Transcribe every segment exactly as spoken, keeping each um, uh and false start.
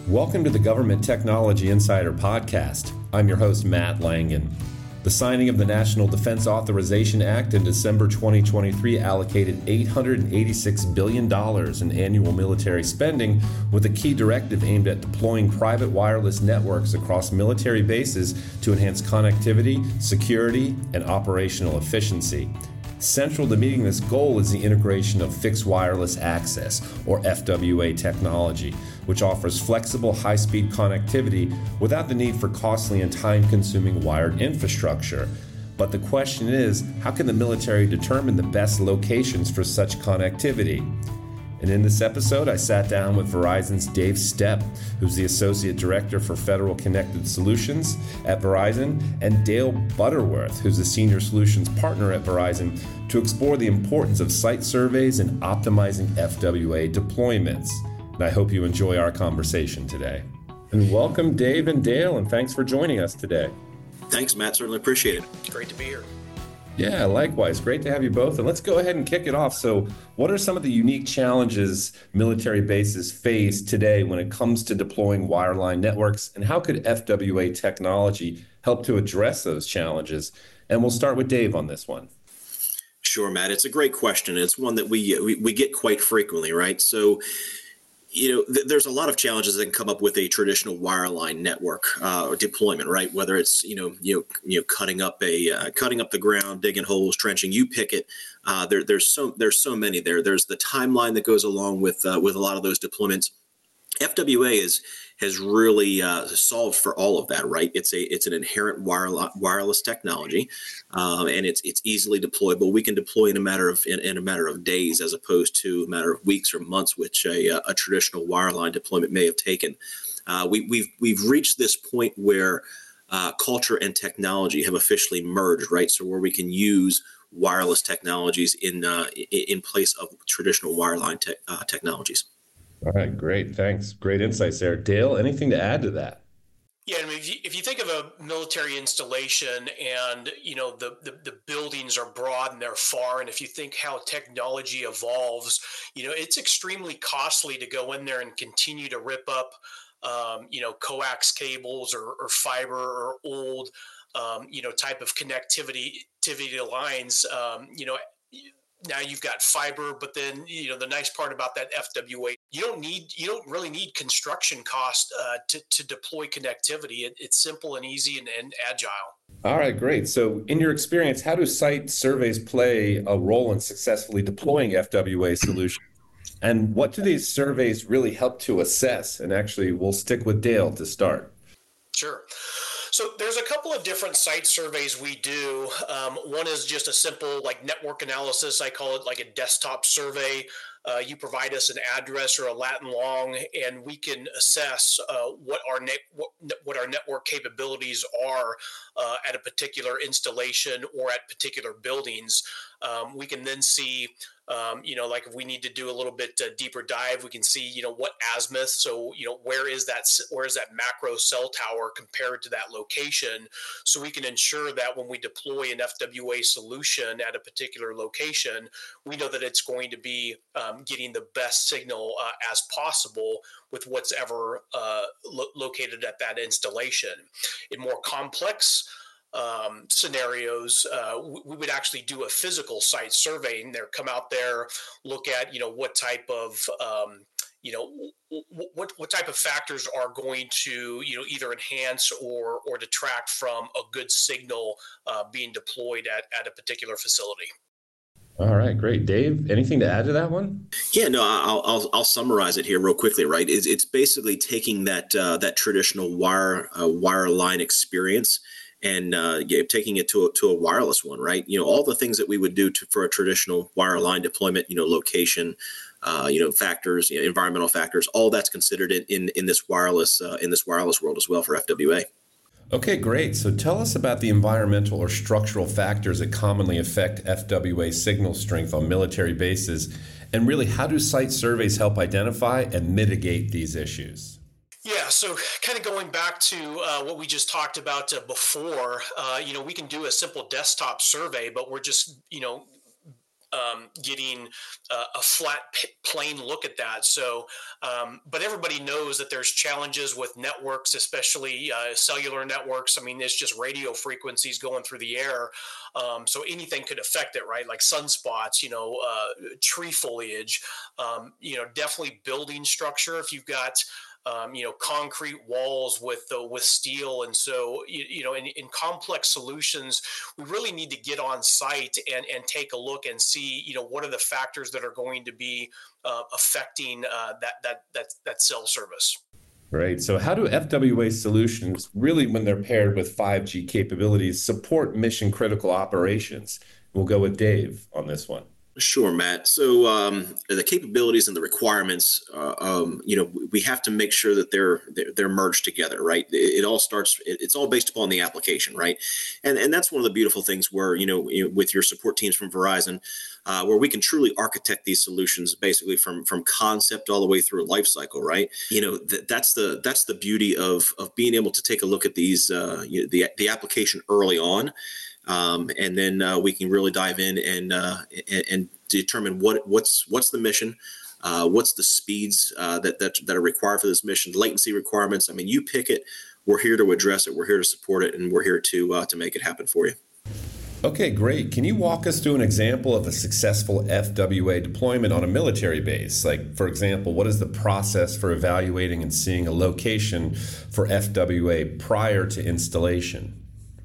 Welcome to the Government Technology Insider Podcast. I'm your host, Matt Langen. The signing of the National Defense Authorization Act in December twenty twenty-three allocated eight hundred eighty-six billion dollars in annual military spending, with a key directive aimed at deploying private wireless networks across military bases to enhance connectivity, security, and operational efficiency. Central to meeting this goal is the integration of fixed wireless access, or F W A technology, which offers flexible, high-speed connectivity without the need for costly and time-consuming wired infrastructure. But the question is, how can the military determine the best locations for such connectivity? And in this episode, I sat down with Verizon's Dave Stepp, who's the Associate Director for Federal Connected Solutions at Verizon, and Dale Butterworth, who's the Senior Solutions Partner at Verizon, to explore the importance of site surveys and optimizing F W A deployments. And I hope you enjoy our conversation today. And welcome, Dave and Dale, and thanks for joining us today. Thanks, Matt. Certainly appreciate it. Great to be here. Yeah, likewise. Great to have you both. And let's go ahead and kick it off. So what are some of the unique challenges military bases face today when it comes to deploying wireline networks? And how could F W A technology help to address those challenges? And we'll start with Dave on this one. Sure, Matt. It's a great question. It's one that we we, we get quite frequently, right? So, you know, th- there's a lot of challenges that can come up with a traditional wireline network uh, deployment, right? Whether it's you know you know you know cutting up a uh, cutting up the ground, digging holes, trenching, you pick it. Uh, there there's so there's so many there. There's the timeline that goes along with uh, with a lot of those deployments. F W A is has really uh, solved for all of that, right? It's a it's an inherent wireless wireless technology, um, and it's it's easily deployable. We can deploy in a matter of in, in a matter of days, as opposed to a matter of weeks or months, which a, a traditional wireline deployment may have taken. Uh, we, we've we've reached this point where uh, culture and technology have officially merged, right? So where we can use wireless technologies in uh, in place of traditional wireline te- uh, technologies. All right, great. Thanks. Great insights there. Dale, anything to add to that? Yeah, I mean, if you, if you think of a military installation and, you know, the, the, the buildings are broad and they're far, and if you think how technology evolves, you know, it's extremely costly to go in there and continue to rip up, um, you know, coax cables or, or fiber or old, um, you know, type of connectivity, connectivity lines, um, you know, now you've got fiber, but then, you know, the nice part about that F W A, you don't need, you don't really need construction cost uh, to, to deploy connectivity. It, it's simple and easy and, and agile. All right, great. So in your experience, how do site surveys play a role in successfully deploying F W A solutions? And what do these surveys really help to assess? And actually, we'll stick with Dale to start. Sure. So there's a couple of different site surveys we do. Um, one is just a simple like network analysis. I call it like a desktop survey. Uh, you provide us an address or a Latin long, and we can assess uh, what our net what, what our network capabilities are uh, at a particular installation or at particular buildings. Um, we can then see, um, you know, like if we need to do a little bit uh, deeper dive, we can see, you know, what azimuth. So, you know, where is that where is that macro cell tower compared to that location? So we can ensure that when we deploy an F W A solution at a particular location, we know that it's going to be um, getting the best signal uh, as possible with what's ever uh, lo- located at that installation. In more complex um, scenarios, uh, we, we would actually do a physical site survey, and there come out there, look at, you know, what type of um, you know, what what type of factors are going to, you know, either enhance or or detract from a good signal uh, being deployed at, at a particular facility. All right, great. Dave, anything to add to that one? Yeah, no, I'll I'll, I'll summarize it here real quickly. Right, it's, it's basically taking that uh, that traditional wire uh, wireline experience and uh, taking it to a, to a wireless one. Right, you know, all the things that we would do to, for a traditional wireline deployment. You know, location, uh, you know, factors, you know, environmental factors. All that's considered in in, in this wireless uh, in this wireless world as well for F W A. Okay, great. So tell us about the environmental or structural factors that commonly affect F W A signal strength on military bases, and really how do site surveys help identify and mitigate these issues? Yeah, so kind of going back to uh, what we just talked about uh, before, uh, you know, we can do a simple desktop survey, but we're just, you know, um, getting uh, a flat, p- plain look at that. So, um, but everybody knows that there's challenges with networks, especially uh, cellular networks. I mean, it's just radio frequencies going through the air. Um, so anything could affect it, right? Like sunspots, you know, uh, tree foliage, um, you know, definitely building structure. If you've got Um, you know, concrete walls with uh, with steel, and so you, you know, in, in complex solutions, we really need to get on site and and take a look and see, you know, what are the factors that are going to be uh, affecting uh, that that that that cell service. Right. So, how do F W A solutions really, when they're paired with five G capabilities, support mission critical operations? We'll go with Dave on this one. Sure, Matt. So um, the capabilities and the requirements, uh, um, you know, we have to make sure that they're they're, they're merged together, right? It, it all starts. It, it's all based upon the application, right? And and that's one of the beautiful things where you know, you know with your support teams from Verizon, uh, where we can truly architect these solutions basically from from concept all the way through a life cycle, right? You know, th- that's the that's the beauty of of being able to take a look at these uh, you know, the the application early on. Um, and then uh, we can really dive in and uh, and, and determine what what's what's the mission, uh, what's the speeds uh, that, that that are required for this mission, latency requirements. I mean, you pick it. We're here to address it. We're here to support it, and we're here to uh, to make it happen for you. Okay, great. Can you walk us through an example of a successful F W A deployment on a military base? Like, for example, what is the process for evaluating and seeing a location for F W A prior to installation?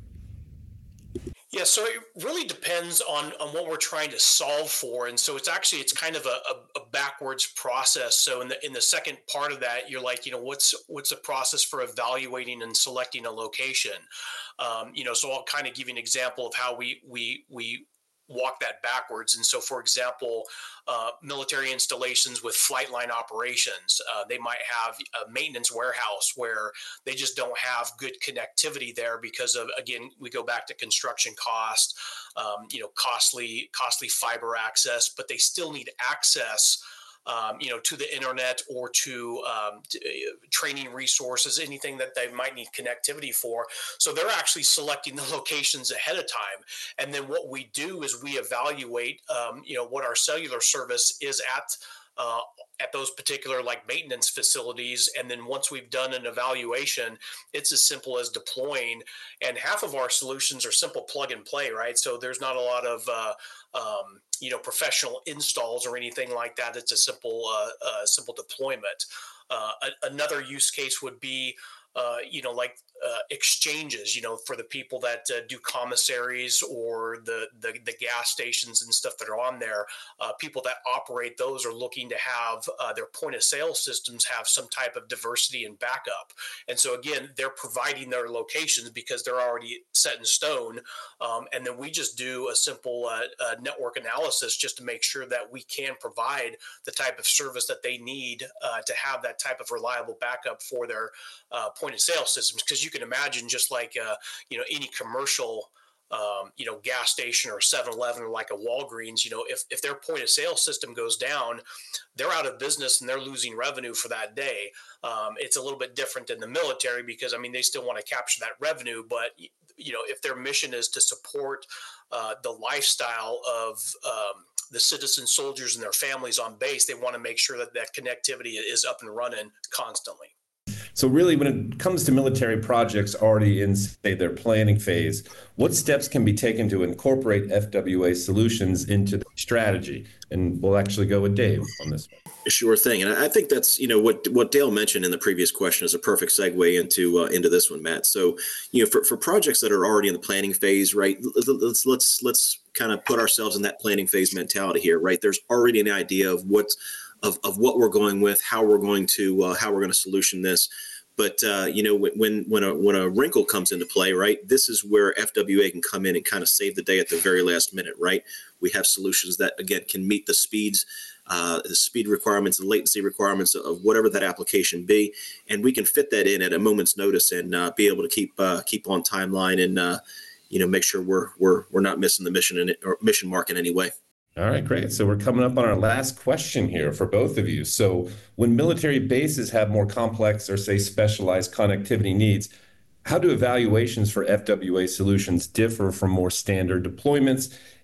Yeah, so it really depends on, on what we're trying to solve for, and so it's actually it's kind of a, a, a backwards process. So in the in the second part of that, you're like, you know, what's what's the process for evaluating and selecting a location? Um, you know, so I'll kind of give you an example of how we we we walk that backwards. And so, for example, uh, military installations with flight line operations, uh, they might have a maintenance warehouse where they just don't have good connectivity there because of, again, we go back to construction cost, um, you know, costly, costly fiber access, but they still need access Um, you know, to the internet or to, um, to uh, training resources, anything that they might need connectivity for. So they're actually selecting the locations ahead of time. And then what we do is we evaluate, um, you know, what our cellular service is at uh, at those particular like maintenance facilities. And then once we've done an evaluation, it's as simple as deploying. And half of our solutions are simple plug and play, right? So there's not a lot of uh, um, you know, professional installs or anything like that. It's a simple, uh, uh, simple deployment. Uh, a- another use case would be, uh, you know, like uh, exchanges, you know, for the people that uh, do commissaries or the, the the gas stations and stuff that are on there. Uh, people that operate those are looking to have uh, their point of sale systems have some type of diversity and backup. And so again, they're providing their locations because they're already set in stone. Um, and then we just do a simple uh, uh, network analysis just to make sure that we can provide the type of service that they need uh, to have that type of reliable backup for their uh, point of sale systems. Because you can imagine, just like uh, you know, any commercial um, you know, gas station or seven eleven or like a Walgreens, you know, if, if their point of sale system goes down, they're out of business and they're losing revenue for that day. Um, it's a little bit different in the military because, I mean, they still want to capture that revenue, but you know, if their mission is to support uh, the lifestyle of um, the citizen soldiers and their families on base, they want to make sure that that connectivity is up and running constantly. So really, when it comes to military projects already in, say, their planning phase, what steps can be taken to incorporate F W A solutions into the strategy? And we'll actually go with Dave on this one. Sure thing. And I think that's, you know, what what Dale mentioned in the previous question is a perfect segue into uh, into this one, Matt. So, you know, for, for projects that are already in the planning phase, right, let's let's let's kind of put ourselves in that planning phase mentality here, right? There's already an idea of what's of, of what we're going with, how we're going to uh, how we're going to solution this. But, uh, you know, when when a when a wrinkle comes into play, right, this is where F W A can come in and kind of save the day at the very last minute, right? We have solutions that, again, can meet the speeds, uh, the speed requirements and latency requirements of whatever that application be. And we can fit that in at a moment's notice and uh, be able to keep uh, keep on timeline and, uh, you know, make sure we're we're we're not missing the mission in it, or mission mark in any way. All right, great. So we're coming up on our last question here for both of you. So when military bases have more complex or, say, specialized connectivity needs, how do evaluations for F W A solutions differ from more standard deployments?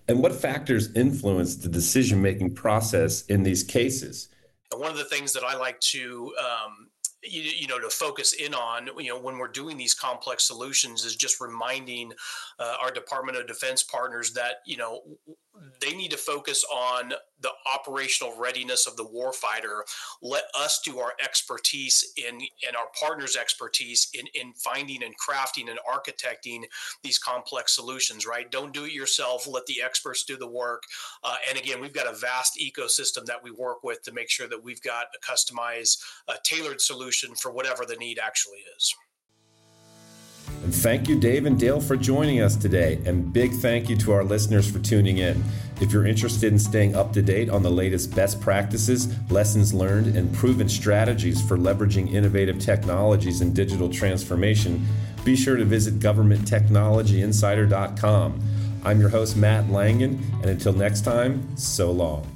And what factors influence the decision-making process in these cases? And one of the things that I like to um, You, you know, to focus in on, you know, when we're doing these complex solutions is just reminding uh, our Department of Defense partners that, you know, they need to focus on the operational readiness of the warfighter. Let us do our expertise in and our partners' expertise in, in finding and crafting and architecting these complex solutions, right? Don't do it yourself. Let the experts do the work. Uh, and again, we've got a vast ecosystem that we work with to make sure that we've got a customized, uh, tailored solution for whatever the need actually is. And thank you, Dave and Dale, for joining us today. And big thank you to our listeners for tuning in. If you're interested in staying up to date on the latest best practices, lessons learned, and proven strategies for leveraging innovative technologies and digital transformation, be sure to visit government technology insider dot com. I'm your host, Matt Langen, and until next time, so long.